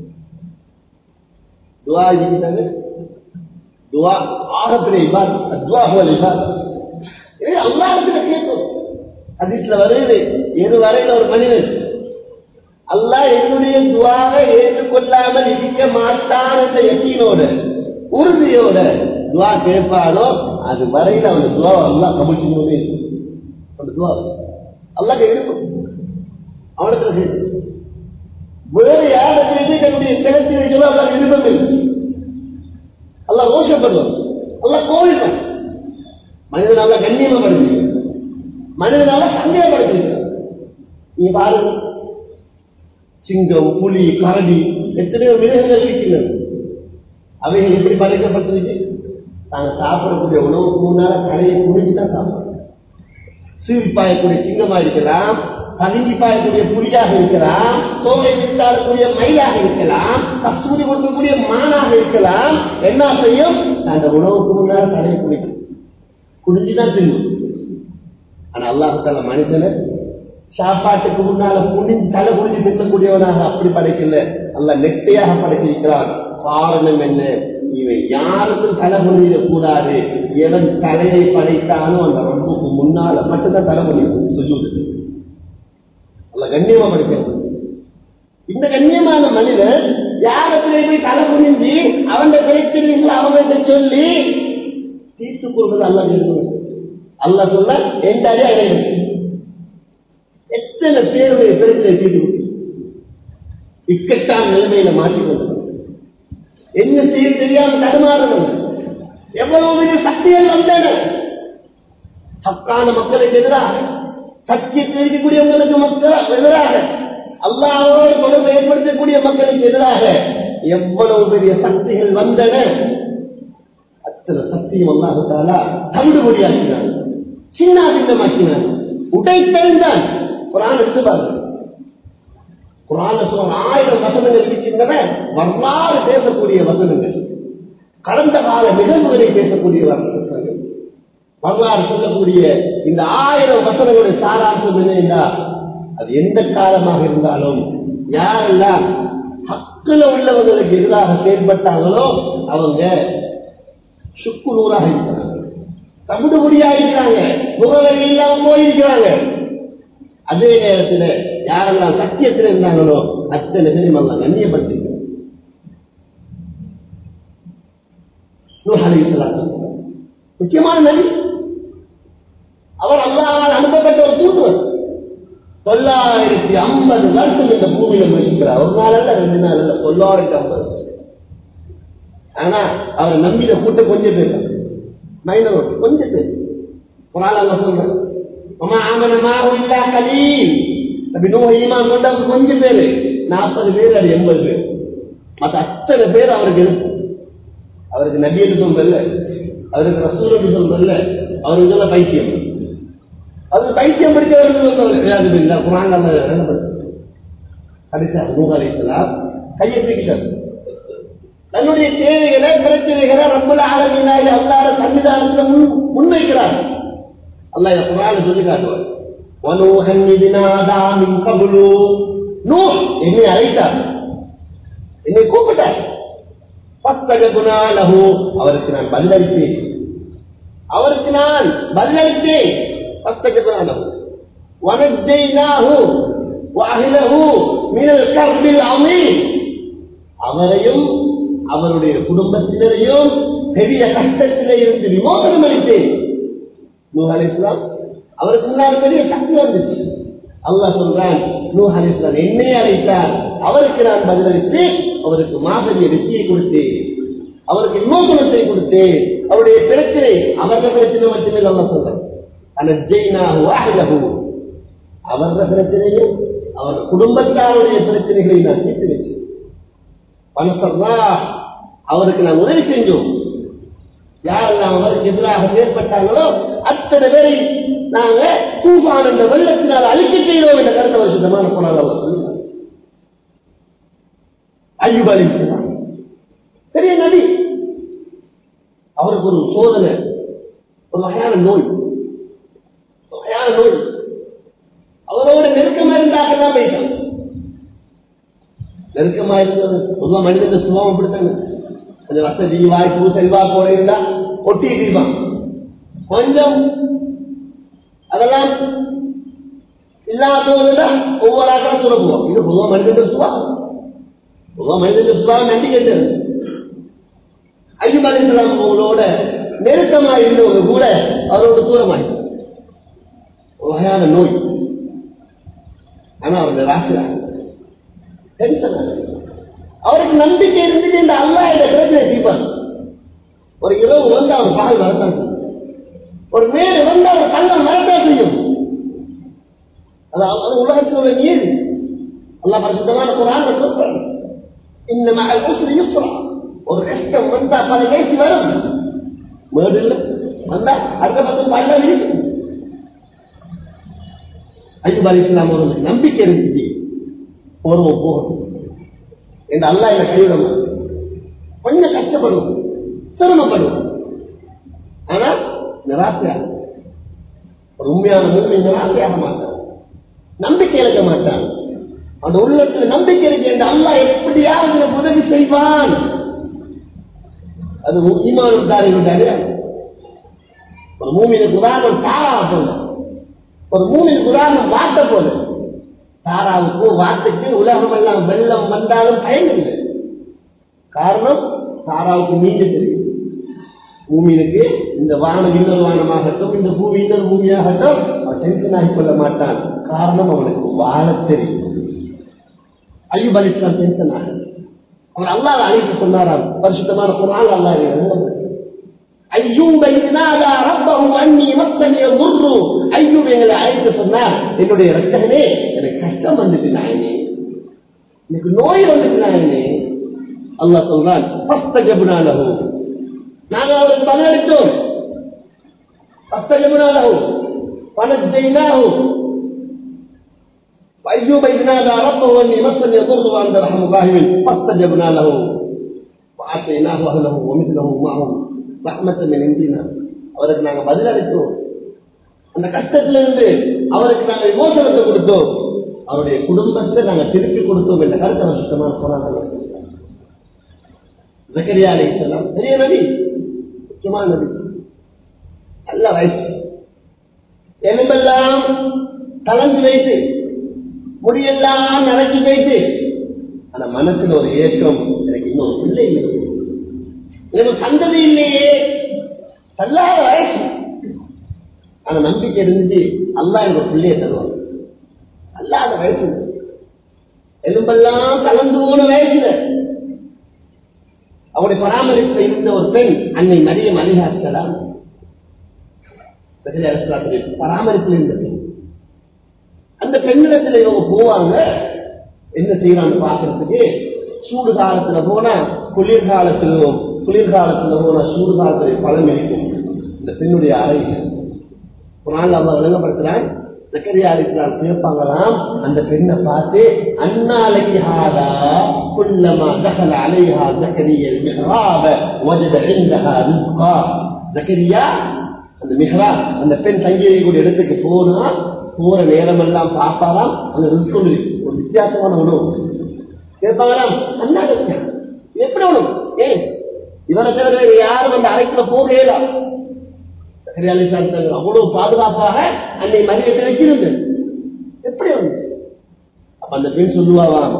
துஆ இருக்கிறது, துஆ ஆகத்திலே இபாதத், துஆ ஹுவல் இபாதத். இது அல்லாஹ்விடத்துல கேட்கும். ஹதீஸ்ல வருது, எது வரையில ஒரு மனிதன் அல்லாஹ் என்னுடைய துஆவை ஏற்றுக்கொள்ளாமல் இருக்க மாட்டான் என்ற யக்கீனோட உறுதியோட துஆ கேட்பானோ அது வரையில அவன் துஆவை அல்லாஹ் கபூல் செய்யவே இல்லை. அந்த துஆ அல்லாஹ் இருக்கும். அவனுக்கு வேறு யாருக்கு தன்னுடைய கிளர்ச்சி வைக்கிறோம் அல்லாஹ் விருப்பம் இல்லை. அல்லாஹ் ரோஷப்படுவான், அல்லாஹ் கோவிப்பான். மனிதனால கண்ணியப்படுத்தி மனிதனால சந்தேகப்படுத்திருக்கிறார். நீ பாருங்க, சிங்கம், புலி, கரடி எத்தனையோ மிருகங்கள் இருக்கின்றன. அவைகள் எப்படி படைக்கப்பட்டிருக்கு? தாங்கள் சாப்பிடக்கூடிய உணவுக்கு முன்னால கரையை குடிச்சுதான் சாப்பிடணும். சீறி பாயக்கூடிய சிங்கமா இருக்கலாம், பதுங்கி பாயக்கூடிய புலியாக இருக்கலாம், தோகை விட்டாடக்கூடிய மயிலாக இருக்கலாம், கஸ்தூரி கொடுக்கக்கூடிய மானாக இருக்கலாம். என்ன செய்யும்? அந்த உணவுக்கு முன்னால கரையை குடிக்கும், குடிஞ்சுதான் தின்னும். ஆனா அல்லாஹ் தஆலா மனிதனை சாப்பாட்டுக்கு முன்னால குடிஞ்சு தலை குடிஞ்சு தின்னக்கூடியவனாக அப்படி படைக்கல, அல்லாஹ் நெட்டையாக படைச்சிருக்கிறான். காரணம் என்ன? இவன் யாருக்கும் தலை குனிய கூடாது. எவன் தலையை படைத்தானோ அந்த ரப்புக்கு முன்னால மட்டும்தான் தலை குனியும். சுஜூத் அல்லாஹ் கண்ணியமா படைக்கிறான். இந்த கண்ணியமான மனிதன் யாரத்திலே போய் தலை குனிஞ்சு அவன் பிரச்சனைகளை அவன்கிட்ட சொல்லி தீர்த்துக் கொள்வது அல்லாஹ் சொல்லுவான். அல்லாஹ் சொல்ல எந்தாலே அடையும். எத்தனை பேருடைய பிரச்சனை தீர்த்து இக்கட்டான நிலைமையில மாற்றிக்கொண்டு என்ன செய்ய தெரியாம தடுமாறுவது. எவ்வளவு பெரிய சக்திகள் வந்தன சக்கான மக்களுக்கு எதிராக, சத்தியத்தை இருக்கக்கூடியவங்களுக்கு மக்கள் எதிராக, அல்லாஹ்வோடு தொடர்பு ஏற்படுத்தக்கூடிய மக்களுக்கு எதிராக எவ்வளவு பெரிய சக்திகள் வந்தன. அத்தனை சக்தியும் அல்லாஹ் தஆலா தவிடுபடியாக்கினான், சின்ன பின்னமாக்கினான், உடைத்தெழுந்தான். குர்ஆன் எடுத்து பாருங்க. குர்ஆன்ல சொல்ற ஆயிரம் வசனங்கள் இருக்கின்றன, வரலாறு பேசக்கூடிய வசனங்கள், கடந்த கால நிகழ்வுகளை பேசக்கூடிய வசனங்கள், வரலாறு சொல்லக்கூடிய இந்த ஆயிரம் வசனங்களுடைய சாராம்சம் என்ன என்றால், அது எந்த காலமாக இருந்தாலும் யாரெல்லாம் ஹக்குல உள்ளவர்களுக்கு எதிராக செயல்பட்டாங்களோ அவங்க சுக்கு நூறாக இருக்கிறார்கள். தகுடு முடியாயிருக்கிறாங்க, முகவரி இல்லாம போயிருக்கிறாங்க. அதே நேரத்தில் யாரெல்லாம் சத்தியத்தில் இருந்தாங்களோ அத்தனை பேரும் அல்ல கண்ணியப்படுத்தி முக்கியமான நபி. அவர் அல்லாஹ்வால் அனுப்பப்பட்ட ஒரு தூதுவர். தொள்ளாயிரத்தி ஐம்பது வருஷம் இந்த பூமியில முடிக்கிறார். ஒரு நாள் அல்ல, ரெண்டு நாள் அல்ல, தொள்ளாயிரத்தி ஐம்பது வருஷம். ஆனா அவரை நம்பின கூட்டம் கொஞ்சம் பேர், மைனர் கொஞ்சம் பேர். ஒரு ஆள் அல்ல சொல்றாங்க கொஞ்சம் பேரு, நாற்பது பேர் அது எண்பது பேர். மற்ற அத்தனை பேர் அவருக்கு இருக்கு. அவருக்கு நபி என்று சொல்றல்ல, அவருக்கு ரசூல் என்று சொல்றல்ல, அவருக்கு எல்லாம் பைத்தியம். அவருக்கு பைத்தியம் படித்தவர்கள் குரான் கடைசியாக நூஹ் அலைஹிஸ்ஸலாம் கையை தூக்கிட்டார். தன்னுடைய தேவைகளை பிரச்சனைகளை ரப்பல் ஆலமீனாக அல்லாஹ்வுடைய சன்னிதானத்தில் முன்வைக்கிறார். அல்லாஹ் குர்ஆனில் சொல்லி காட்டுவார், வனூஹன் இத்நாதா மின் கப்லு, நூஹ் என்னை அழைத்தார், என்னை கூப்பிட்டார். ஃபஸ்தஜப்னா லஹு, அவருக்கு நான் பதிலளித்தேன், அவருக்கு நான் பதிலளித்தேன். ஃபஸ்தஜப்னா லஹு வனஜ்ஜைனாஹு வஅஹ்லஹு மினல் கர்பில் அஸீம், அவரையும் அவருடைய குடும்பத்தினரையும் பெரிய கஷ்டத்திலே இருந்து விமோசனம் அளித்தேன். நூஹ் அலைஹிஸ்ஸலாம் அவருக்கு முன்னால் பெரிய சக்தி வந்துச்சு. அல்லாஹ் சொல்றான், நூஹ் அலைஹிஸ்ஸலாம் என்னை அழைத்தார், அவருக்கு நான் பதிலளித்து அவருக்கு மாபெரிய வெற்றியை கொடுத்தேன், அவருக்கு விமோசனத்தை கொடுத்தேன். அவருடைய பிரச்சனை அவர்கள் பிரச்சனை மட்டுமே அல்லாஹ் சொல்றான், அனஜ்ஜைனாஹு வஅஹ்லஹு, அவருடைய பிரச்சனையும் அவர் குடும்பத்தாருடைய பிரச்சனைகளை நான் தீர்த்து வச்சேன். பணத்தா அவருக்கு நான் உதவி செஞ்சோம். யாரெல்லாம் அவருக்கு எதிராக ஏற்பட்டாங்களோ அத்தனை பேரை நாங்க தூஃபான் என்ற வெள்ளத்தினால் அழிக்க செய்தோம் என்ற கருத்தை வருஷமான போனால் அவர் சொல்லுவார். அய்யூப் அலைஹிஸ்ஸலாம் பெரிய நபி, அவருக்கு ஒரு சோதனை, ஒரு வகையான நோய், ஒரு வகையான நோய். அவரோட நெருக்கமா இருந்தாக தான் போயிட்டான். நெருக்கமா இருந்தது பொதுவா மனிதன் சுபாவம் அப்படித்தாங்க. கொஞ்சம் வசதி வாய்ப்பு செல்வாக்கு இருந்தா ஒட்டிக்கிட்டான், கொஞ்சம் அதெல்லாம் இல்லாதவங்கதான் ஒவ்வொரு ஆட்டம் சுரப்புவோம். இது பொதுவா மனிதன் சுபாவம், பொதுவா மனிதன் சுபாவம் நன்றி கேட்டது. அய்யூப் அலைஹிஸ்ஸலாம் உங்களோட நெருக்கமா இருந்தவங்க கூட அவரோட தூரமாயிடும், ஒரு வகையான நோய். ஆனா அவருடைய ராசியா அவருக்கு நம்பிக்கை இருந்துட்டு இந்த அல்லாஹ் இந்த பிரச்சனை தீர்ப்பார். ஒரு இரவு வந்து அவர் பால் வரத்தான் செய்யும், ஒரு மேல் வந்து அவர் கண்ணம் வரத்தான் செய்யும். அது உலகத்தில் உள்ள நீர். அல்லாஹ் பரிசுத்தமான குர்ஆன்ல சொல்றார், இன்ன மஅல் உஸ்ரி யுஸ்ரா, ஒரு கஷ்டம் வந்தா பல கேசி வரும். மேடு இல்லை வந்தா அடுத்த பக்கம் பள்ளம் இருக்கு. அய்யூப் அலைஹிஸ்ஸலாம் ஒரு நம்பிக்கை இருந்துச்சு, போறோம் போகணும் என்று அல்லாஹ் என்ன கைவிட மாட்டான். கொஞ்சம் கஷ்டப்படும், சிரமப்படும், ஆனா நிராசையாக ஒரு உண்மையான மூமின் நிராசையாக மாட்டான், நம்பிக்கை இழக்க மாட்டான். அந்த உள்ளத்தில் நம்பிக்கை இருக்கு என்று அல்லாஹ் எப்படியாவது உதவி செய்வான். அது ஈமானுடைய ஒரு மூமினுக்கு உதாரணம் தாரா போல, ஒரு மூமினுக்கு உதாரணம் வார்த்தை போல. தாராவுக்கு வார்த்தைக்கு உலகம் எல்லாம் வெள்ளம் வந்தாலும் பயனில்லை. காரணம், தாராவுக்கு நீங்க தெரியும், பூமியினுக்கு இந்த வானம் இன்னொரு வானமாகட்டும், இந்த பூமி இன்னொரு பூமியாகட்டும் அவன் டென்ஷன் ஆகிக் கொள்ள மாட்டான். காரணம், அவனுக்கு வாழ தெரியும். அய்யூப் அலைஹிஸ்ஸலாம் டென்ஷன் ஆக அவர் அல்லாஹ் அழைத்து சொன்னாராம். பரிசுத்தமான குர்ஆன் அல்லாஹ் அய்யூப் இத்நாதா ரப்பஹு அன்னி மஸ்ஸனி யதுர்ரு, அய்யூப் எங்களை அழைத்து சொன்னார், என்னுடைய ரட்சகனே எனக்கு கஷ்டம் வந்துட்டு நாயனே, எனக்கு நோய் வந்துட்டு நாயனே. அல்லாஹ் சொல்றான், ஃபஸ்தஜப்னா லஹு, நாங்கள் அவருக்கு பதிலளித்தோம். ஃபஸ்தஜப்னா லஹு வனஜ்ஜைனாஹு وأيوب إذ نادى ربه أني مسني الضر وأنت أرحم الراحمين فاستجبنا له وآتيناه أهله ومثله معهم رحمة من عندنا. அவருக்கு நாங்கள் பதிலளித்தோம், அந்த கஷ்டத்திலிருந்து அவருக்கு நாங்கள் விமோசனத்தை கொடுத்தோம், அவருடைய குடும்பத்தை நாங்கள் திருப்பி கொடுத்தோம் என்ற கருத்தை சுத்தமான போராட்டம். ஜக்கரியா அலைஹிஸ்ஸலாம் பெரிய நபி, முக்கியமான நபி. நல்ல வயசு, எலும்பெல்லாம் கலந்து வைத்து முடியெல்லாம் நடத்தி வைத்து, ஆனா மனசுல ஒரு ஏக்கம், எனக்கு இன்னும் பிள்ளை இல்லை, எனக்கு சந்ததி இல்லையே, தள்ளாத வயசு. ஆனா நம்பிக்கை இருந்துச்சு, அல்லாஹ் எனக்கு பிள்ளைய தருவாங்க. அல்லாத வயசு, எலும்பெல்லாம் கலந்து போன வயசுல அவருடைய பராமரிப்பில் இருந்த ஒரு பெண் அன்னை மரியம் அலைஹிஸ்ஸலாம், பராமரிப்பில் இருந்த பெண். அந்த பெண்ணிடத்துல இவங்க போவாங்க, என்ன செய்யறான்னு பாக்குறதுக்கு. சூடு காலத்துல போனா குளிர்காலத்திலும், குளிர்காலத்துல போனா சூடு காலத்துல பழம் இருக்கும். இந்த பெண்ணுடைய அறை ஒரு நாள் அவங்க விளங்கப்படுத்துறான். ஜக்கரியா அலைஹிஸ்ஸலாம் கேட்பாங்களாம் அந்த பெண்ணை பார்த்து, அன்னாலைக்கு ஹாதா குல்லமா தகல அலைஹா ஜக்கரியா மிஹ்ராப வஜத இன்தஹா ரிஸ்கா. ஜக்கரியா அந்த மிஹ்ராப், அந்த பெண் தங்கியிருக்கக்கூடிய இடத்துக்கு போனா போற நேரம் எல்லாம் பார்ப்பாராம், அந்த ரிஸ்க் ஒன்று ஒரு வித்தியாசமான உணவு கேட்பாங்களாம். அன்னாலைக்கு எப்படி உணவு, ஏன் இவரை தவிர யாரும் அந்த அறைக்குள்ள போகலாம். அவ்வளவு பாதுகாப்பாக அன்னை மரியத்தை வச்சிருந்து எப்படி வந்து அப்ப அந்த பெண் சொல்லுவாராம்,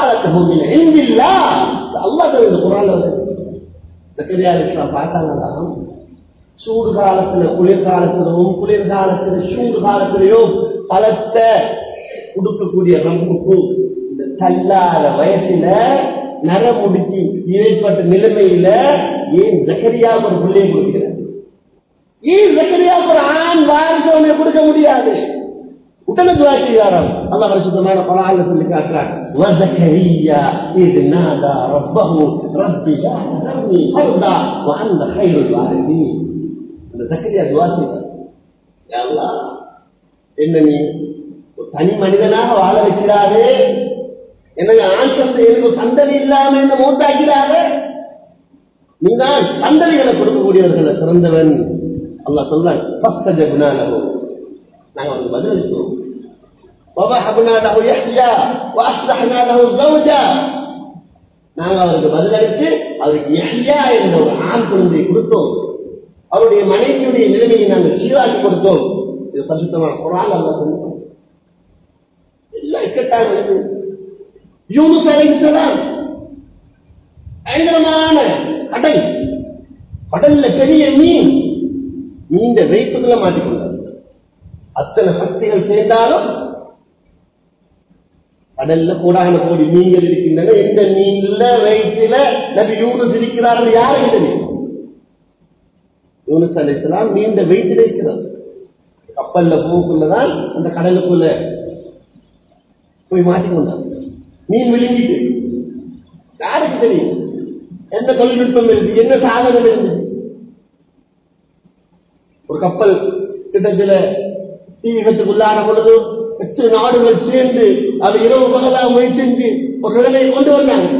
பார்த்தாங்களாம் சூடு காலத்துல குளிர்காலத்திலும் குளிர்காலத்துல சூடு காலத்திலையும் பலத்தை கொடுக்கக்கூடிய ரம்புக்கு இந்த தள்ளாத வயசுல நர முடிச்சு ஏற்பட்ட நிலைமையில ஏன் ஜக்கரியா ஒரு பிள்ளையை கொடுக்கிறார்? ஏன் ஜக்கரியா ஒரு ஆண் வாரிசு கொடுக்க முடியாது? உடனே துஆ செய்யாராம். அல்லாஹ் பரிசுத்தமான குர்ஆன்ல சொல்லி காட்டுறார், வஸக்கரியா இத் நாதா ரப்பஹு ரப்பி லா தர்னி ஃபர்தா வ அன்த கைருல் வாரிதீன். அந்த ஜக்கரியா துஆ செய்தார், யா அல்லாஹ் என்ன நீ தனி மனிதனாக வாழ வைக்கிறாரே, எனக்கு ஆண் சந்தை எனக்கு சந்ததி இல்லாம என்ன மூத்தாக்கிறாரே, நீதான் சந்ததிகளை கொடுக்கக்கூடியவர்களை சிறந்தவன். அல்லாஹ் சொல்றான், ஃபஸ்தஜப்னா லஹு, நாங்க அவருக்கு பதிலளித்தோம். வவஹப்னா லஹு யஹ்யா வஅஸ்லஹ்னா லஹு ஸௌஜா, நாங்க அவருக்கு பதிலளித்து அவருக்கு யஹ்யா என்ற ஒரு ஆண் குழந்தையை கொடுத்தோம், அவருடைய மனைவியுடைய நிலைமையை நாங்கள் சீராக்கி கொடுத்தோம். இது பரிசுத்தமான குர்ஆன் அல்லாஹ் சொல்றான். எல்லாம் இக்கட்டான யூனுஸ் அலைஹிஸ்ஸலாம் பயங்கரமான கடல், கடல்ல பெரிய மீன், நீண்ட வெயிட்டுக்குள்ள மாட்டிக்கொண்டார். அத்தனை சக்திகள் சேர்ந்தாலும் கடல்ல கூடான கோடி மீன்கள் இருக்கின்றன. எந்த மீன்ல வெயிட்டில நபி யூனுஸ் இருக்கிறார்கள் யாருக்கு தெரியும்? யூனுஸ் அலைஹிஸ்ஸலாம் நீண்ட வெயிட்டில் இருக்கிறார். கப்பல்ல போக்குள்ளதான் அந்த கடலுக்குள்ள போய் மாட்டிக்கொண்டார். மீன் விழுங்கிட்டு யாருக்கு தெரியும்? எந்த தொழில்நுட்பம் இருக்கு, என்ன சாதனம் இருந்தது? ஒரு கப்பல் கிட்டத்தட்ட தீ விபத்துக்குள்ளான பொழுது எத்தனை நாடுகள் சேர்ந்து அது இரவு பகலாக முயற்சி ஒரு நிலைமையை கொண்டு வந்தாங்க.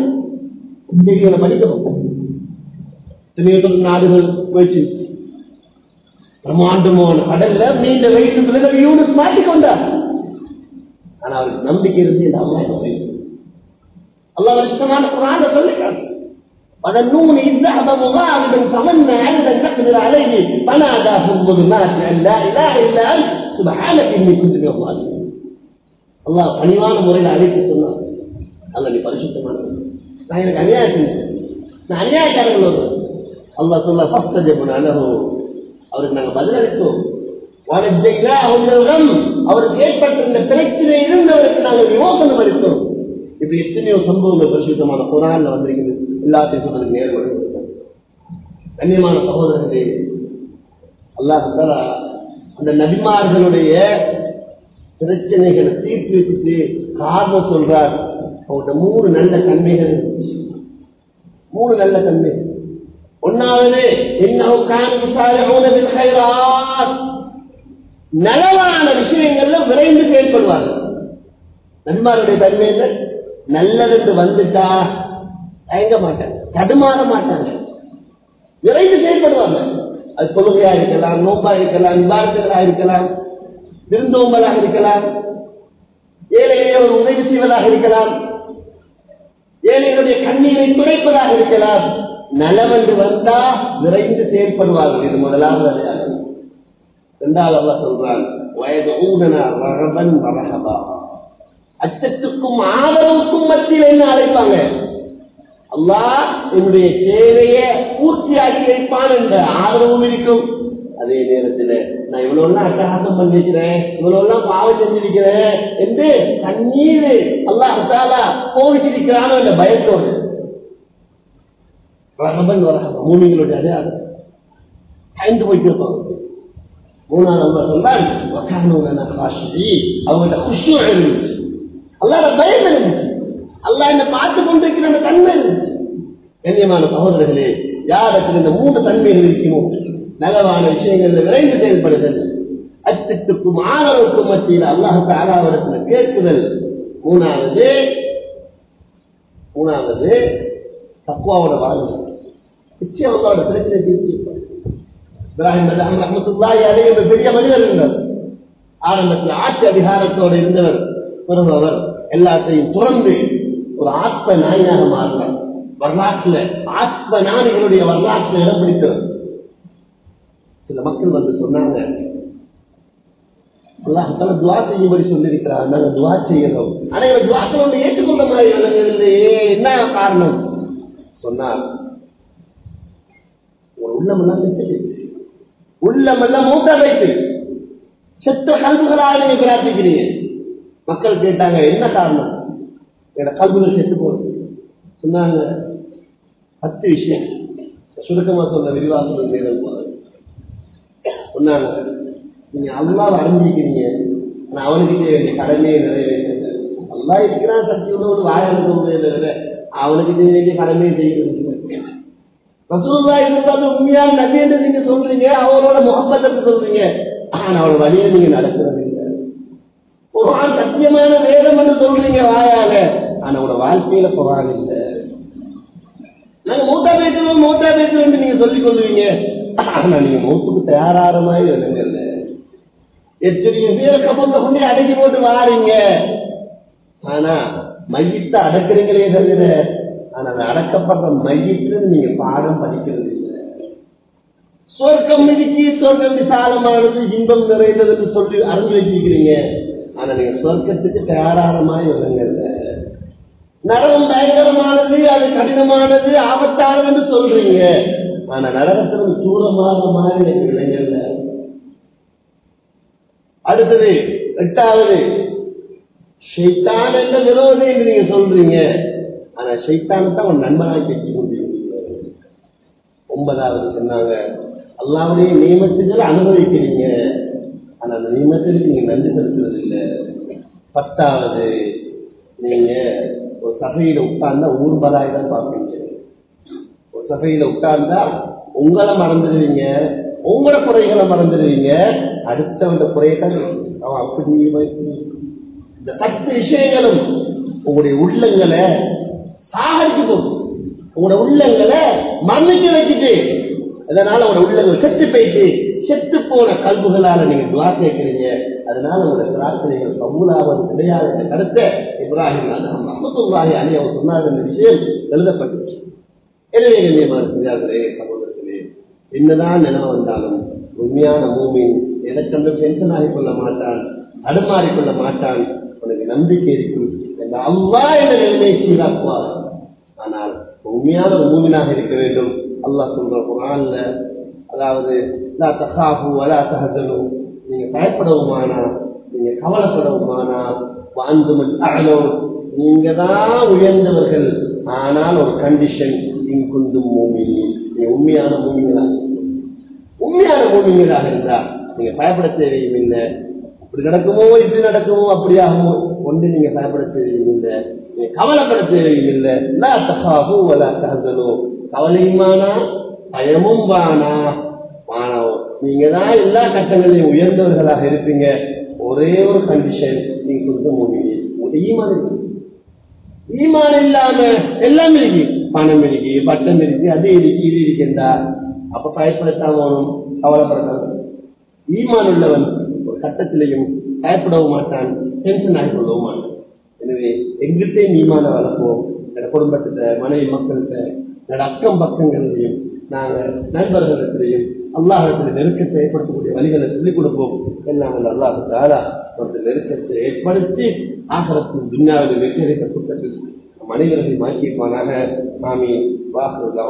படிக்கணும் நாடுகள் முயற்சி பிரம்மாண்டமான கடல்ல நீண்ட வயிற்று யூனிட் மாட்டிக்கொண்டார். ஆனா அவருக்கு நம்பிக்கை இருந்து அல்லாஹ் இஷ்டமான குர்ஆன்ல சொல்லிட்டார், وَذَنُّونِ إِذْ ذَهَبَ مُغَاضِبًا فَظَنَّ أَن لَّن نَّقْدِرَ عَلَيْهِ فَنَادَىٰ فِي الظُّلُمَاتِ أَن لَّا إِلَٰهَ إِلَّا أَنتَ سُبْحَانَكَ إِنِّي كُنتُ مِنَ الظَّالِمِينَ. அல்லாஹ் பணிவான முறையில் அழைத்து சொன்னார், அல்லாஹ் நீ பரிசுத்தமானவன், நான் எனக்கு அநியாயம் செஞ்சேன், நான் அநியாயக்காரர்கள் வருவேன். அல்லாஹ் சொல்ல ஃபஸ்தஜப்னா லஹு, அவருக்கு நாங்கள் பதிலளித்தோம். வனஜ்ஜைனாஹு மினல் கம், அவருக்கு ஏற்பட்டிருந்த பிரச்சனை இருந்தவருக்கு நாங்கள் விமோசனம் அளித்தோம். இப்படி எத்தனையோ சம்பவங்கள் பரிசுத்தமான குர்ஆன்ல வந்திருக்கிறது. எல்லாத்தையும் சொல்றதுக்கு நேர்வழி. கண்ணியமான சகோதரர்களே, அல்லாஹ் தஆலா அந்த நபிமார்களுடைய பிரச்சனைகளை தீர்த்து வச்சுட்டு காரணம் சொல்றார். அவங்கள்ட்ட மூணு நல்ல தன்மைகள், மூணு நல்ல தன்மைகள். ஒன்னாவது இன்னஹு கான யுஸாரிஊன பில் கைராத், நலவான விஷயங்கள்ல விரைந்து செயல்படுவார்கள். நபிமாருடைய தன்மை என்ன? நல்லதுக்கு வந்துட்டா தயங்க மாட்டாங்க, தடுமாற மாட்டாங்க, விரைந்து செயல்படுவாங்க. அது தொழுகையா இருக்கலாம், நோம்பா இருக்கலாம், இபாதத்துகளா இருக்கலாம், விருந்தோம்பலாக இருக்கலாம், ஏழைகளை ஒரு உதவி செய்வதாக இருக்கலாம், ஏழைகளுடைய கண்ணீரை துடைப்பதாக இருக்கலாம். நலவென்று வந்தா விரைந்து செயல்படுவார்கள். இது முதலாவது அடையாளம். இரண்டாவது அல்லாஹ் சொல்றான் வயதுஊனனா ரகபன் வரஹபா, அச்சத்துக்கும் ஆதரவுக்கும் மத்தியில் என்ன அழைப்பாங்க? அல்லாஹ் என்னுடைய தேவையை பூர்த்தியாக்கி வைப்பான் என்ற ஆதரவும் இருக்கும். அதே நேரத்தில் நான் இவ்வளவு எல்லாம் அட்டகாசம் பண்ணிக்கிறேன், இவ்வளவு எல்லாம் பாவம் செஞ்சிருக்கிறேன் என்று தண்ணீர் அல்லாஹ் தஆலா கோவிச்சிருக்கிறானோ என்ற பயத்தோடு ரஹபன் வரஹபா மூமின்களுடைய அடையாளம் பயந்து போயிட்டு இருப்பாங்க. மூணாவது அல்லாஹ் சொல்றான் வகானூனா காஷிஈ, அவங்கள்ட்ட குஷூ இருந்துச்சு, அல்லாஹ்வோட பயம் இருந்துச்சு, அல்லாஹ் என்ன பார்த்து கொண்டிருக்கிற அந்த தன்மை இருந்துச்சு. கண்ணியமான சகோதரர்களே, யாருக்கு இந்த மூன்று தன்மைகள் இருக்குமோ நலவான விஷயங்கள் விரைந்து செயல்படுதல், அச்சத்துக்கும் ஆதரவுக்கும் மத்தியில் அல்லாஹ் தஆலாவிடத்தில் கேட்குதல். மூணாவது மூணாவது தக்வாவோட வாழ்வு. நிச்சயம் அல்லாஹ்வோட பிரச்சனை தீர்த்து இப்ராஹிம் அலைஹி ரஹ்மத்துல்லாஹி அலைஹி ஒரு பெரிய மனிதர் இருந்தார். ஆரம்பத்தில் ஆட்சி அதிகாரத்தோடு இருந்தவர். பிறகு அவர் எல்லாத்தையும் துறந்து ஒரு ஆத்ம நாயனாக மாறினார். வரலாற்றில் ஆத்ம ஞானிகளுடைய வரலாற்றில் இடம் பிடித்தவர். சில மக்கள் வந்து சொன்னாங்க, அல்லாஹ் தஆலா துஆ செய்யும்படி சொல்லியிருக்கிறார், நாங்கள் துஆ செய்யறோம், ஆனா எங்க துஆக்கள் ஒன்று ஏற்றுக்கொண்ட மாதிரி விளங்குகிறதே, என்ன காரணம் சொன்னார்? ஒரு உள்ளமெல்லாம் செத்து, உள்ளமெல்லாம் மூத்த வைத்து செத்த கல்புகளாக நீங்க பிரார்த்திக்கிறீங்க. மக்கள் கேட்டாங்க, என்ன காரணம்? என்னோட கல்புகள் செத்து போகுது. சொன்னாங்க பத்து விஷயம். சுருக்கமா சொன்ன விரிவாசம் நேரம் போது சொன்னாங்க, நீங்க அல்லாஹ்வை அறிஞ்சிக்கிறீங்க, ஆனா அவனுக்கு வேண்டிய கடமையை நிறைவேற்ற அல்லாஹ் இருக்கிறான், சக்தி உள்ளோடு வாயாள தவிர அவனுக்கு செய்ய வேண்டிய கடமையை செய்கிறது. ரசூலுல்லாஹி இருந்தாலும் உண்மையான நபி என்று நீங்க சொல்றீங்க, அவரோட முஹப்பத்தை சொல்றீங்க, ஆனா அவரோட வழியை நீங்க நடக்கிறது இல்லை. குர்ஆன் சத்தியமான வேதம் என்று சொல்றீங்க வாயால, ஆனா அவரோட வாழ்க்கையில குர்ஆன் இல்லை. நாங்க மூத்தா பேசுவோம் மூத்தா பேசுவோம் என்று நீங்க சொல்லிக் கொள்வீங்க, ஆனா நீங்க மூத்துக்கு தயாராற மாதிரி விளங்கல. எத்தனையோ பேரை கபந்த கொண்டே அடக்கி போட்டு வாரீங்க, ஆனா மையத்தை அடக்குறீங்களே தவிர ஆனா அது அடக்கப்படுற மையத்துல நீங்க பாடம் படிக்கிறது இல்லை. சொர்க்கம் மிதிக்கு சொர்க்கம் விசாலமானது இன்பம் நிறைந்தது என்று சொல்லி அறிஞ்சு வச்சிருக்கிறீங்க, ஆனா நீங்க சொர்க்கத்துக்கு தயாரான மாதிரி விளங்கல. நரகம் பயங்கரமானது, அது கடினமானது, ஆபத்தானது என்று சொல்றீங்க, ஆனா நரகத்திற்கு தூரமான மாதிரி எனக்கு விளங்கல. அடுத்தது எட்டாவது, ஷைத்தான் என்ற விரோதி என்று நீங்க சொல்றீங்க, ஆனா ஷைத்தானத்தை அவன் நண்பனாக பேசிக் கொண்டிருக்கிறீங்க. ஒன்பதாவது சொன்னாங்க, அல்லாஹ்வுடைய நியமத்துகளை அனுபவிக்கிறீங்க, ஆனா அந்த நியமத்திற்கு நீங்க நன்றி செலுத்துறது இல்லை. பத்தாவது, நீங்க ஒரு சபையில உட்கார்ந்தா ஊர்வலாய் தான் பார்ப்பீங்க. ஒரு சபையில உட்கார்ந்தா உங்களை மறந்துடுவீங்க, உங்களோட குறைகளை மறந்துடுவீங்க, அடுத்தவங்க குறையத்தான் அவன் அப்படி. இந்த பத்து விஷயங்களும் உங்களுடைய உள்ளங்களை சாகரிச்சு போகும், உங்களோட உள்ளங்களை மன்னிக்க வச்சுட்டு, அதனால உங்களோட உள்ளங்கள் செத்து போயிட்டு செத்து போன கல்புகளால நீங்க துவா கேட்கிறீங்க, அதனால உங்களோட பிரார்த்தனைகள் கபூலாவது கிடையாது என்ற கருத்தை இப்ராஹிம் ரஹ்மத்துல்லாஹி அலைஹி அவர் சொன்னார் என்ற விஷயம் எழுதப்பட்டுச்சு. எனவே கண்ணியமான பெரியார்களே, சகோதரர்களே, என்னதான் நினைவு வந்தாலும் உண்மையான மூமின் எதற்கென்றும் டென்ஷன் ஆகிக் கொள்ள மாட்டான், தடுமாறிக் கொள்ள மாட்டான். உனக்கு நம்பிக்கை இருக்கும், அல்லாஹ் என்ற நிலைமையை சீராக்குவார். ஆனால் உண்மையான ஒரு மூமினாக இருக்க வேண்டும். அல்லாஹ் சொல்ற குர்ஆன்ல, அதாவது லா தகாஃபு வலா தஹஸனு, நீங்க பயப்படவுமானா நீங்க கவலைப்படவுமானா வஅன்துமுல் அஅலூன், நீங்க தான் உயர்ந்தவர்கள், ஆனால் ஒரு கண்டிஷன், இன் குந்தும் மூமினீன், நீங்க உண்மையான மூமின்களாக உண்மையான மூமின்களாக இருந்தா நீங்க பயப்பட தேவையும் இல்லை. இப்படி நடக்குமோ இப்படி நடக்குமோ அப்படியாகுமோ ஒன்று நீங்க பயப்பட தேவையும் இல்லை, நீங்க கவலைப்பட தேவையும் இல்லை. லா தகாஃபு வலா தஹஸனு, கவலையுமானா பயமும் வானா மாணவ, நீங்க தான் எல்லா கட்டங்களையும் உயர்ந்தவர்களாக இருப்பீங்க. ஒரே ஒரு கண்டிஷன், நீங்க கொடுத்த மூமினி ஈமான் இருக்கு. ஈமான் இல்லாம எல்லாம் இருக்கு, பணம் இருக்கு, பட்டம் இருக்கு, அது இருக்கு, இது இருக்கின்றா, அப்ப பயப்படத்தாமனும் கவலைப்படத்தான். ஈமான் உள்ளவன் ஒரு கட்டத்திலையும் பயப்படவும் மாட்டான், டென்ஷன் ஆகி கொள்ளவும் மாட்டான். எனவே எங்கிட்டே ஈமான வளர்ப்போம், என் குடும்பத்திட்ட மனைவி மக்கள்கிட்ட எங்களோட அக்கம் பக்கங்களிலையும் நாங்கள் நண்பர்களிடத்திலையும் அல்லாஹிடத்தில் நெருக்கத்தை ஏற்படுத்தக்கூடிய வழிகளை சொல்லிக் கொடுப்போம். எல்லாம் அல்லாஹ் தாலா ஒரு நெருக்கத்தை ஏற்படுத்தி ஆகரத்தின் துன்யாவில் வெற்றியடைத்த கூட்டத்தில் மனிதர்களை மாற்றியிருப்பானாக. ஆமீன். வாஹ்